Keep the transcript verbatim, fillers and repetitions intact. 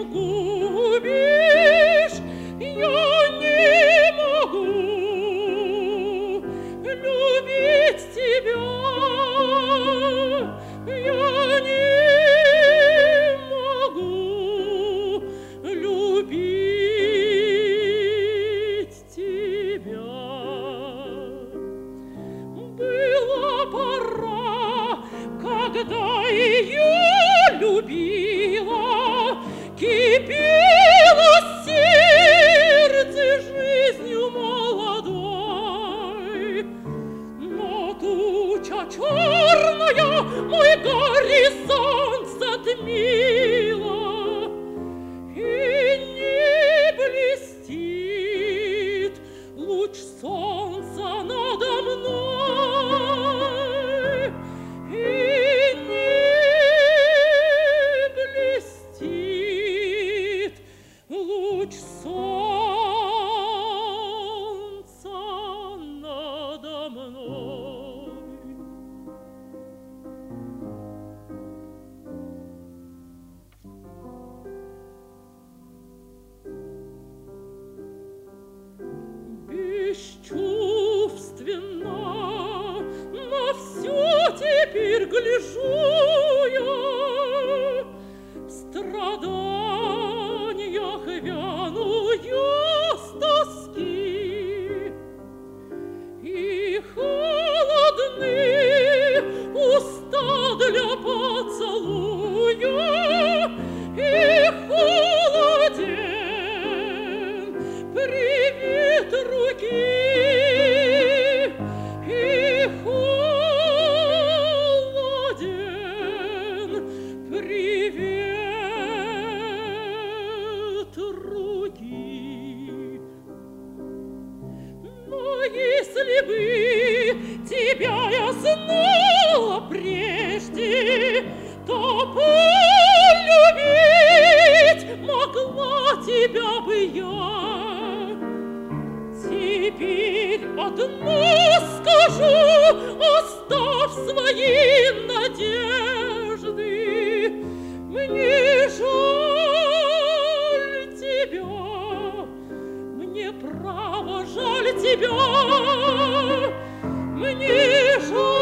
губишь, я не могу любить тебя, я не могу любить тебя. Была пора, когда ее любила, кипело сердце жизнью молодой. Но туча черная мой горизонт затмила, и не блестит луч солнца надо мной, и не блестит луч солнца надо мной. Бесчувственно на все теперь гляжу я, в страданиях вяну я с тоски, и холодны уста для поцелуя, и холоден привет руки, и холоден привет руки. Но если бы тебя я знала прежде, то полюбить могла тебя бы я. Теперь одно скажу, оставь свои надежды. Мне жаль тебя, мне право жаль тебя, мне жаль.